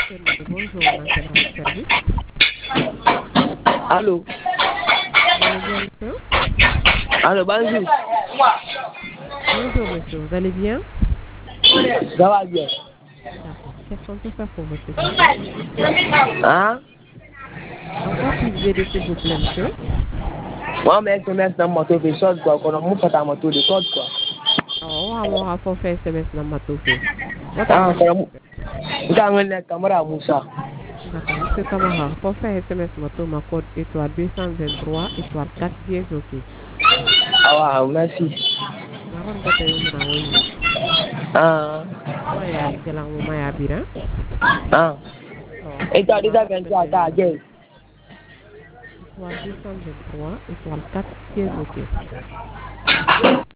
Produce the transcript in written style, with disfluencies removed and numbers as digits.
Bonjour, on a quel service? Allô? Vous allez bien, monsieur? Allô, bonjour. Bonjour, monsieur. Vous allez bien? Ça va bien. D'accord. Qu'est-ce qu'on peut faire pour vous, s'il vous plaît? Hein? En quoi puis-je vous aider, s'il vous plaît, monsieur? Moi, mais SMS dans moto fait short quoi. Quand on monte ta moto de code quoi. Oh, on va faire SMS dans ma touffe. Votre Ah, nom, quand s'il vous on plaît. quand on est caméra Moussa. D'accord, monsieur Kamara. Pour faire SMS moto, ma code étoile 223, étoile 4 dièse, ok. Ah, ouais, merci. Naron bata yumi na woyi. Ah, Maya jalang mo maya bira. ah. Oh, Et mo toi, ma déjà, code 23 à ta gueule. étoile 223, étoile 4 dièse, ok.